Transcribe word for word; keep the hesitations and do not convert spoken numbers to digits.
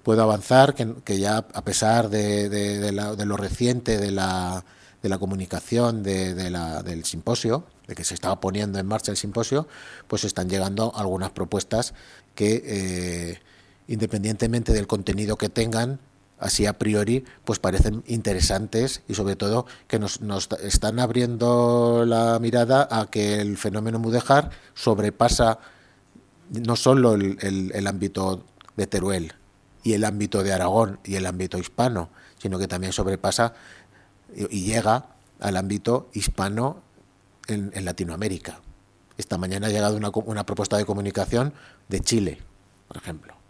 puedo avanzar que, que ya a pesar de, de, de, la, de lo reciente de la, de la comunicación de, de la, del simposio, de que se estaba poniendo en marcha el simposio, pues están llegando algunas propuestas que, eh, independientemente del contenido que tengan, así a priori, pues parecen interesantes y sobre todo que nos, nos están abriendo la mirada a que el fenómeno mudéjar sobrepasa no solo el, el, el ámbito de Teruel y el ámbito de Aragón y el ámbito hispano, sino que también sobrepasa y, y llega al ámbito hispano en, en Latinoamérica. Esta mañana ha llegado una, una propuesta de comunicación de Chile, por ejemplo.